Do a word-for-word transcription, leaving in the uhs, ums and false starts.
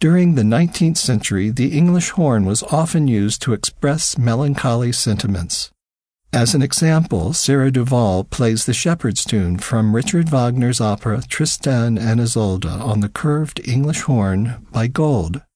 During the nineteenth century, the English horn was often used to express melancholy sentiments. As an example, Sarah Duval plays the shepherd's tune from Richard Wagner's opera Tristan and Isolde on the curved English horn by Gold.